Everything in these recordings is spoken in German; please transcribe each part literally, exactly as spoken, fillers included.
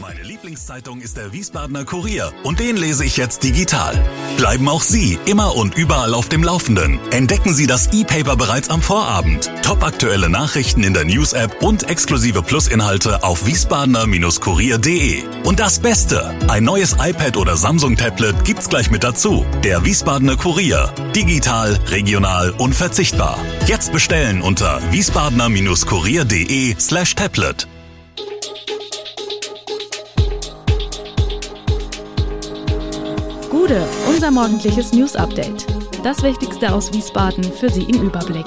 Meine Lieblingszeitung ist der Wiesbadener Kurier und den lese ich jetzt digital. Bleiben auch Sie immer und überall auf dem Laufenden. Entdecken Sie das E-Paper bereits am Vorabend. Topaktuelle Nachrichten in der News-App und exklusive Plus-Inhalte auf wiesbadener Kurier punkt de. Und das Beste, ein neues iPad oder Samsung-Tablet gibt's gleich mit dazu. Der Wiesbadener Kurier. Digital, regional, unverzichtbar. Jetzt bestellen unter wiesbadener Kurier punkt de slash tablet. Gude, unser morgendliches News-Update. Das Wichtigste aus Wiesbaden für Sie im Überblick.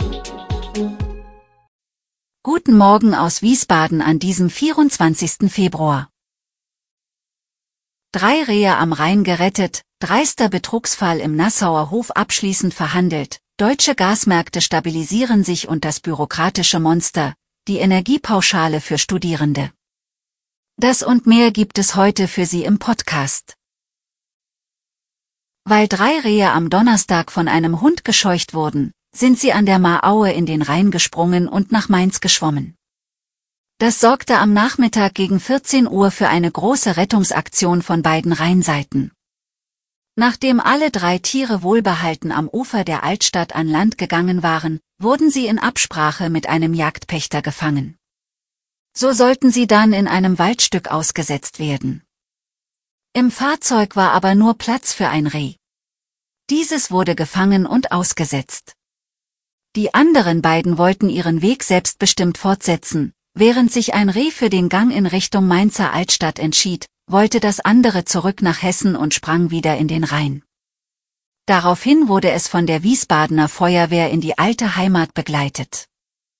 Guten Morgen aus Wiesbaden an diesem vierundzwanzigsten Februar. Drei Rehe am Rhein gerettet, dreister Betrugsfall im Nassauer Hof abschließend verhandelt, deutsche Gasmärkte stabilisieren sich und das bürokratische Monster, die Energiepauschale für Studierende. Das und mehr gibt es heute für Sie im Podcast. Weil drei Rehe am Donnerstag von einem Hund gescheucht wurden, sind sie an der Mahraue in den Rhein gesprungen und nach Mainz geschwommen. Das sorgte am Nachmittag gegen vierzehn Uhr für eine große Rettungsaktion von beiden Rheinseiten. Nachdem alle drei Tiere wohlbehalten am Ufer der Altstadt an Land gegangen waren, wurden sie in Absprache mit einem Jagdpächter gefangen. So sollten sie dann in einem Waldstück ausgesetzt werden. Im Fahrzeug war aber nur Platz für ein Reh. Dieses wurde gefangen und ausgesetzt. Die anderen beiden wollten ihren Weg selbstbestimmt fortsetzen. Während sich ein Reh für den Gang in Richtung Mainzer Altstadt entschied, wollte das andere zurück nach Hessen und sprang wieder in den Rhein. Daraufhin wurde es von der Wiesbadener Feuerwehr in die alte Heimat begleitet.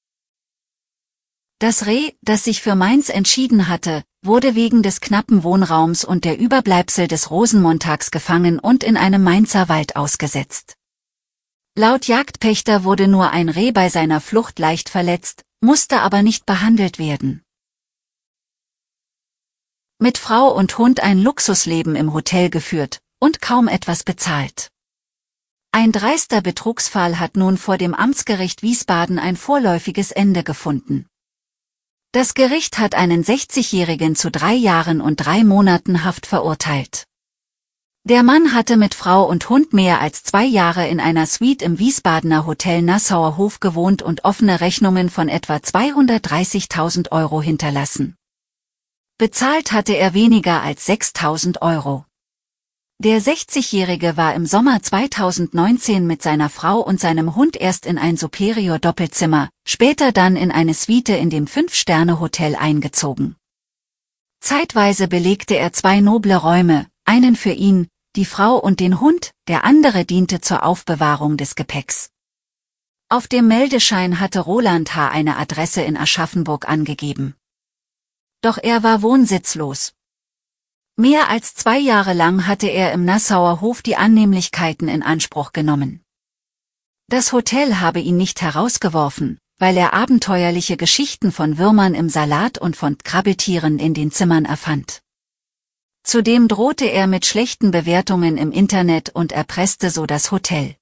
Das Reh, das sich für Mainz entschieden hatte, wurde wegen des knappen Wohnraums und der Überbleibsel des Rosenmontags gefangen und in einem Mainzer Wald ausgesetzt. Laut Jagdpächter wurde nur ein Reh bei seiner Flucht leicht verletzt, musste aber nicht behandelt werden. Mit Frau und Hund ein Luxusleben im Hotel geführt und kaum etwas bezahlt. Ein dreister Betrugsfall hat nun vor dem Amtsgericht Wiesbaden ein vorläufiges Ende gefunden. Das Gericht hat einen sechzigjährigen zu drei Jahren und drei Monaten Haft verurteilt. Der Mann hatte mit Frau und Hund mehr als zwei Jahre in einer Suite im Wiesbadener Hotel Nassauer Hof gewohnt und offene Rechnungen von etwa zweihundertdreißigtausend Euro hinterlassen. Bezahlt hatte er weniger als sechstausend Euro. Der sechzigjährige war im Sommer zweitausendneunzehn mit seiner Frau und seinem Hund erst in ein Superior-Doppelzimmer, später dann in eine Suite in dem Fünf-Sterne-Hotel eingezogen. Zeitweise belegte er zwei noble Räume, einen für ihn, die Frau und den Hund, der andere diente zur Aufbewahrung des Gepäcks. Auf dem Meldeschein hatte Roland H. eine Adresse in Aschaffenburg angegeben. Doch er war wohnsitzlos. Mehr als zwei Jahre lang hatte er im Nassauer Hof die Annehmlichkeiten in Anspruch genommen. Das Hotel habe ihn nicht herausgeworfen, weil er abenteuerliche Geschichten von Würmern im Salat und von Krabbeltieren in den Zimmern erfand. Zudem drohte er mit schlechten Bewertungen im Internet und erpresste so das Hotel.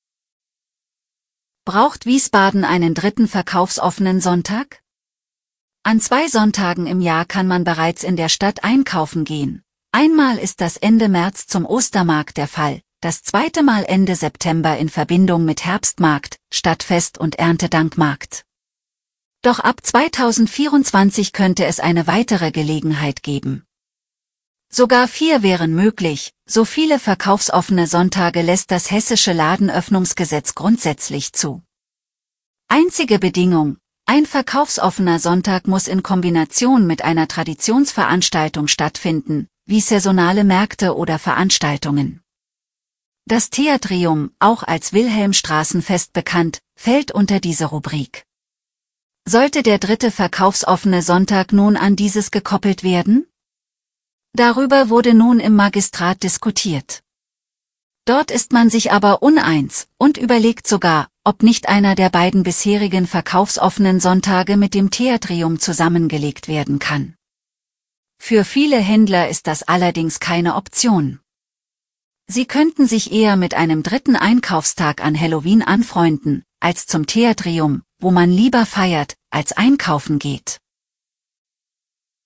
Braucht Wiesbaden einen dritten verkaufsoffenen Sonntag? An zwei Sonntagen im Jahr kann man bereits in der Stadt einkaufen gehen. Einmal ist das Ende März zum Ostermarkt der Fall, das zweite Mal Ende September in Verbindung mit Herbstmarkt, Stadtfest und Erntedankmarkt. Doch ab zweitausendvierundzwanzig könnte es eine weitere Gelegenheit geben. Sogar vier wären möglich, so viele verkaufsoffene Sonntage lässt das hessische Ladenöffnungsgesetz grundsätzlich zu. Einzige Bedingung: Ein verkaufsoffener Sonntag muss in Kombination mit einer Traditionsveranstaltung stattfinden, wie saisonale Märkte oder Veranstaltungen. Das Theatrium, auch als Wilhelmstraßenfest bekannt, fällt unter diese Rubrik. Sollte der dritte verkaufsoffene Sonntag nun an dieses gekoppelt werden? Darüber wurde nun im Magistrat diskutiert. Dort ist man sich aber uneins und überlegt sogar, ob nicht einer der beiden bisherigen verkaufsoffenen Sonntage mit dem Theatrium zusammengelegt werden kann. Für viele Händler ist das allerdings keine Option. Sie könnten sich eher mit einem dritten Einkaufstag an Halloween anfreunden, als zum Theatrium, wo man lieber feiert, als einkaufen geht.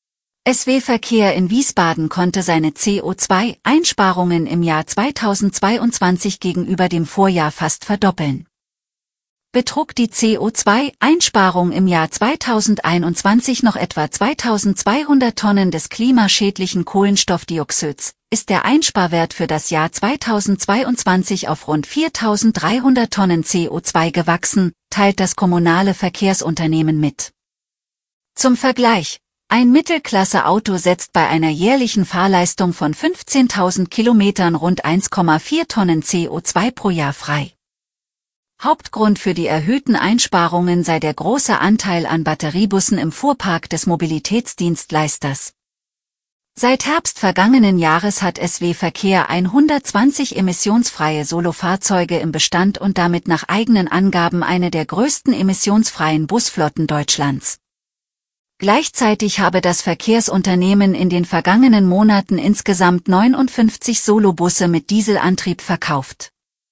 S W Verkehr in Wiesbaden konnte seine C O zwei Einsparungen im Jahr zweitausendzweiundzwanzig gegenüber dem Vorjahr fast verdoppeln. Betrug die C O zwei Einsparung im Jahr zweitausendeinundzwanzig noch etwa zweitausendzweihundert Tonnen des klimaschädlichen Kohlenstoffdioxids, ist der Einsparwert für das Jahr zweitausendzweiundzwanzig auf rund viertausenddreihundert Tonnen C O zwei gewachsen, teilt das kommunale Verkehrsunternehmen mit. Zum Vergleich: Ein Mittelklasse-Auto setzt bei einer jährlichen Fahrleistung von fünfzehntausend Kilometern rund eins Komma vier Tonnen C O zwei pro Jahr frei. Hauptgrund für die erhöhten Einsparungen sei der große Anteil an Batteriebussen im Fuhrpark des Mobilitätsdienstleisters. Seit Herbst vergangenen Jahres hat S W Verkehr hundertzwanzig emissionsfreie Solofahrzeuge im Bestand und damit nach eigenen Angaben eine der größten emissionsfreien Busflotten Deutschlands. Gleichzeitig habe das Verkehrsunternehmen in den vergangenen Monaten insgesamt neunundfünfzig Solobusse mit Dieselantrieb verkauft.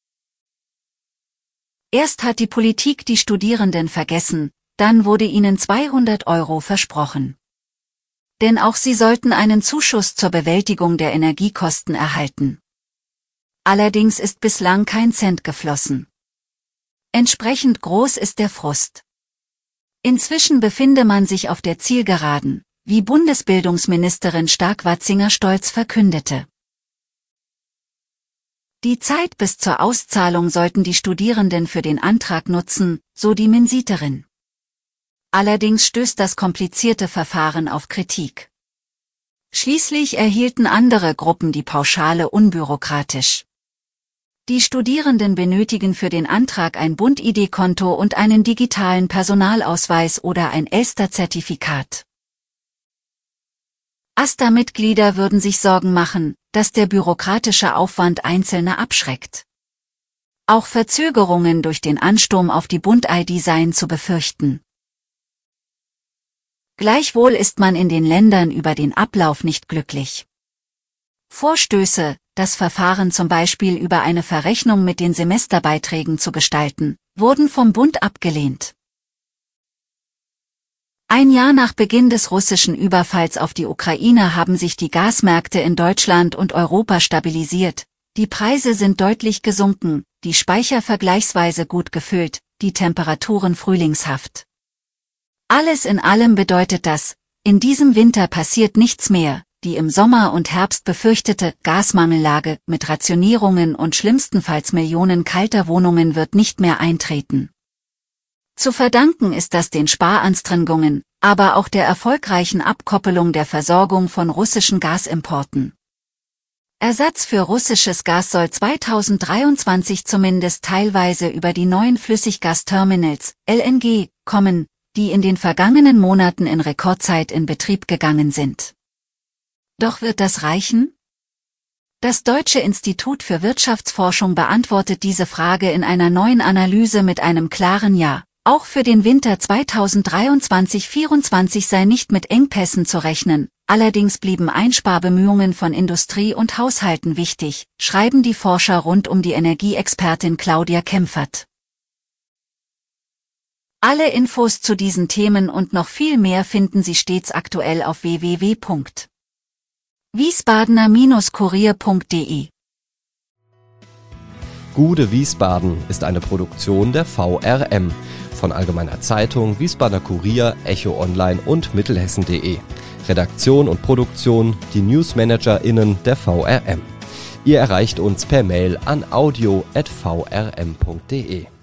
Erst hat die Politik die Studierenden vergessen, dann wurde ihnen zweihundert Euro versprochen. Denn auch sie sollten einen Zuschuss zur Bewältigung der Energiekosten erhalten. Allerdings ist bislang kein Cent geflossen. Entsprechend groß ist der Frust. Inzwischen befinde man sich auf der Zielgeraden, wie Bundesbildungsministerin Stark-Watzinger stolz verkündete. Die Zeit bis zur Auszahlung sollten die Studierenden für den Antrag nutzen, so die Minsiterin. Allerdings stößt das komplizierte Verfahren auf Kritik. Schließlich erhielten andere Gruppen die Pauschale unbürokratisch. Die Studierenden benötigen für den Antrag ein Bund-I D-Konto und einen digitalen Personalausweis oder ein Elster-Zertifikat. AStA-Mitglieder würden sich Sorgen machen, dass der bürokratische Aufwand Einzelne abschreckt. Auch Verzögerungen durch den Ansturm auf die Bund-I D seien zu befürchten. Gleichwohl ist man in den Ländern über den Ablauf nicht glücklich. Vorstöße, das Verfahren zum Beispiel über eine Verrechnung mit den Semesterbeiträgen zu gestalten, wurden vom Bund abgelehnt. Ein Jahr nach Beginn des russischen Überfalls auf die Ukraine haben sich die Gasmärkte in Deutschland und Europa stabilisiert, die Preise sind deutlich gesunken, die Speicher vergleichsweise gut gefüllt, die Temperaturen frühlingshaft. Alles in allem bedeutet das, in diesem Winter passiert nichts mehr, die im Sommer und Herbst befürchtete Gasmangellage mit Rationierungen und schlimmstenfalls Millionen kalter Wohnungen wird nicht mehr eintreten. Zu verdanken ist das den Sparanstrengungen, aber auch der erfolgreichen Abkoppelung der Versorgung von russischen Gasimporten. Ersatz für russisches Gas soll zweitausenddreiundzwanzig zumindest teilweise über die neuen Flüssiggasterminals, L N G, kommen, die in den vergangenen Monaten in Rekordzeit in Betrieb gegangen sind. Doch wird das reichen? Das Deutsche Institut für Wirtschaftsforschung beantwortet diese Frage in einer neuen Analyse mit einem klaren Ja. Auch für den Winter zweitausenddreiundzwanzig vierundzwanzig sei nicht mit Engpässen zu rechnen, allerdings blieben Einsparbemühungen von Industrie und Haushalten wichtig, schreiben die Forscher rund um die Energieexpertin Claudia Kempfert. Alle Infos zu diesen Themen und noch viel mehr finden Sie stets aktuell auf w w w punkt wiesbadener Kurier punkt de. Gude Wiesbaden ist eine Produktion der V R M von Allgemeiner Zeitung, Wiesbadener Kurier, Echo Online und Mittelhessen punkt de. Redaktion und Produktion die NewsmanagerInnen der V R M. Ihr erreicht uns per Mail an audio at v r m punkt de.